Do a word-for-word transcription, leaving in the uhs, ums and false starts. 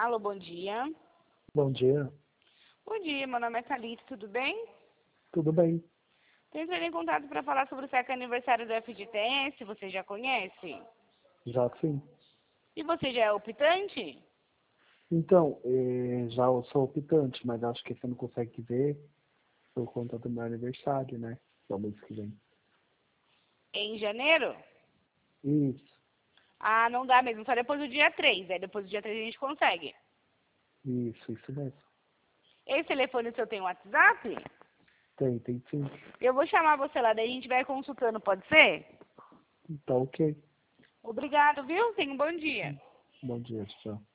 Alô, bom dia. Bom dia. Bom dia, meu nome é Thalita, tudo bem? Tudo bem? Estou entrando em contato para falar sobre o sétimo aniversário do F G T S, você já conhece? Já sim. E você já é optante? Então, eh, já eu sou optante, mas acho que você não consegue ver por conta do meu aniversário, né? Que é o mês que vem. Em janeiro? Isso, Ah, não dá mesmo, só depois do dia três. Aí depois do dia três a gente consegue. isso, isso mesmo. Esse telefone seu tem WhatsApp? Tem, tem sim. Eu vou chamar você lá, daí a gente vai consultando, pode ser? Tá ok. Obrigado, viu? Tenha um bom dia. Bom dia, tchau.